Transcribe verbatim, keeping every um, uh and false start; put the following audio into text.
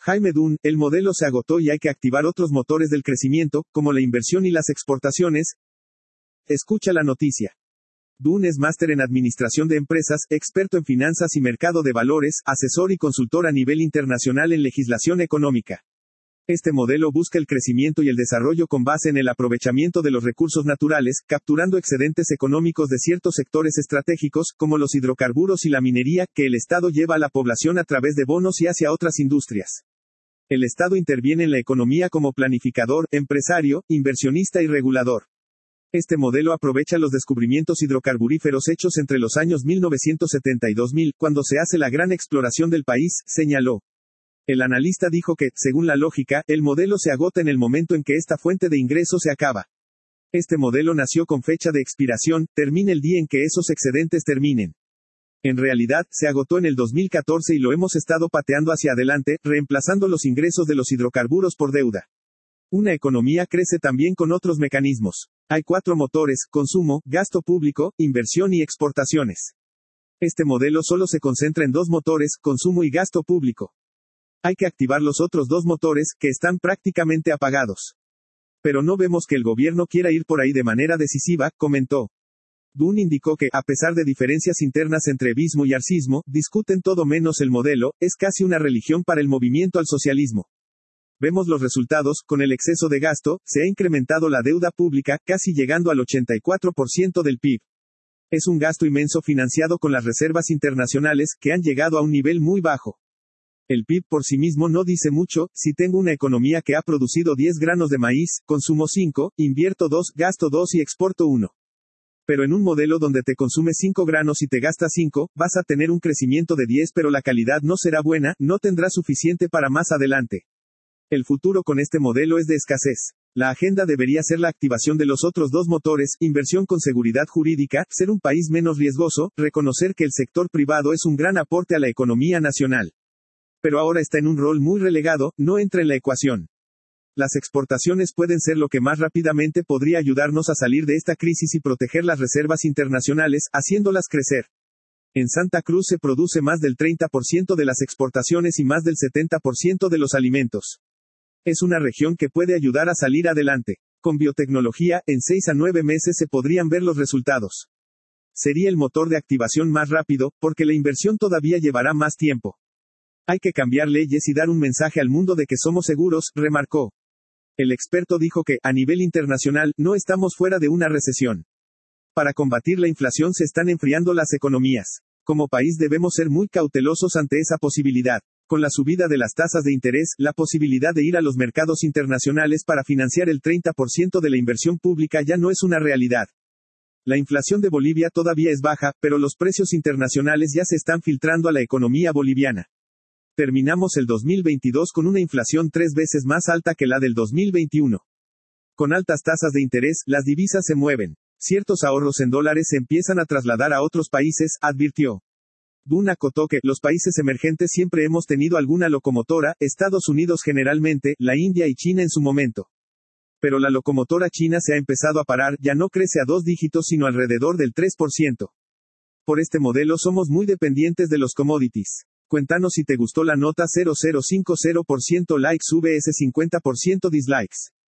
Jaime Dunn, el modelo se agotó y hay que activar otros motores del crecimiento, como la inversión y las exportaciones. Escucha la noticia. Dunn es máster en administración de empresas, experto en finanzas y mercado de valores, asesor y consultor a nivel internacional en legislación económica. Este modelo busca el crecimiento y el desarrollo con base en el aprovechamiento de los recursos naturales, capturando excedentes económicos de ciertos sectores estratégicos, como los hidrocarburos y la minería, que el Estado lleva a la población a través de bonos y hacia otras industrias. El Estado interviene en la economía como planificador, empresario, inversionista y regulador. Este modelo aprovecha los descubrimientos hidrocarburíferos hechos entre los años mil novecientos setenta y dos mil, cuando se hace la gran exploración del país, señaló. El analista dijo que, según la lógica, el modelo se agota en el momento en que esta fuente de ingreso se acaba. Este modelo nació con fecha de expiración, termina el día en que esos excedentes terminen. En realidad, se agotó en el dos mil catorce y lo hemos estado pateando hacia adelante, reemplazando los ingresos de los hidrocarburos por deuda. Una economía crece también con otros mecanismos. Hay cuatro motores: consumo, gasto público, inversión y exportaciones. Este modelo solo se concentra en dos motores: consumo y gasto público. Hay que activar los otros dos motores, que están prácticamente apagados. Pero no vemos que el gobierno quiera ir por ahí de manera decisiva, comentó. Dunn indicó que, a pesar de diferencias internas entre evismo y arcismo, discuten todo menos el modelo, es casi una religión para el movimiento al socialismo. Vemos los resultados, con el exceso de gasto, se ha incrementado la deuda pública, casi llegando al ochenta y cuatro por ciento del P I B. Es un gasto inmenso financiado con las reservas internacionales, que han llegado a un nivel muy bajo. El P I B por sí mismo no dice mucho. Si tengo una economía que ha producido diez granos de maíz, consumo cinco, invierto dos, gasto dos y exporto uno. Pero en un modelo donde te consume cinco granos y te gasta cinco, vas a tener un crecimiento de diez, pero la calidad no será buena, no tendrás suficiente para más adelante. El futuro con este modelo es de escasez. La agenda debería ser la activación de los otros dos motores: inversión con seguridad jurídica, ser un país menos riesgoso, reconocer que el sector privado es un gran aporte a la economía nacional. Pero ahora está en un rol muy relegado, no entra en la ecuación. Las exportaciones pueden ser lo que más rápidamente podría ayudarnos a salir de esta crisis y proteger las reservas internacionales, haciéndolas crecer. En Santa Cruz se produce más del treinta por ciento de las exportaciones y más del setenta por ciento de los alimentos. Es una región que puede ayudar a salir adelante. Con biotecnología, en seis a nueve meses se podrían ver los resultados. Sería el motor de activación más rápido, porque la inversión todavía llevará más tiempo. Hay que cambiar leyes y dar un mensaje al mundo de que somos seguros, remarcó. El experto dijo que, a nivel internacional, no estamos fuera de una recesión. Para combatir la inflación se están enfriando las economías. Como país debemos ser muy cautelosos ante esa posibilidad. Con la subida de las tasas de interés, la posibilidad de ir a los mercados internacionales para financiar el treinta por ciento de la inversión pública ya no es una realidad. La inflación de Bolivia todavía es baja, pero los precios internacionales ya se están filtrando a la economía boliviana. Terminamos el dos mil veintidós con una inflación tres veces más alta que la del dos mil veintiuno. Con altas tasas de interés, las divisas se mueven. Ciertos ahorros en dólares se empiezan a trasladar a otros países, advirtió. Dunn acotó que, los países emergentes siempre hemos tenido alguna locomotora, Estados Unidos generalmente, la India y China en su momento. Pero la locomotora china se ha empezado a parar, ya no crece a dos dígitos sino alrededor del tres por ciento. Por este modelo somos muy dependientes de los commodities. Cuéntanos si te gustó la nota. Cero cero cinco cero por ciento likes vs cincuenta por ciento dislikes.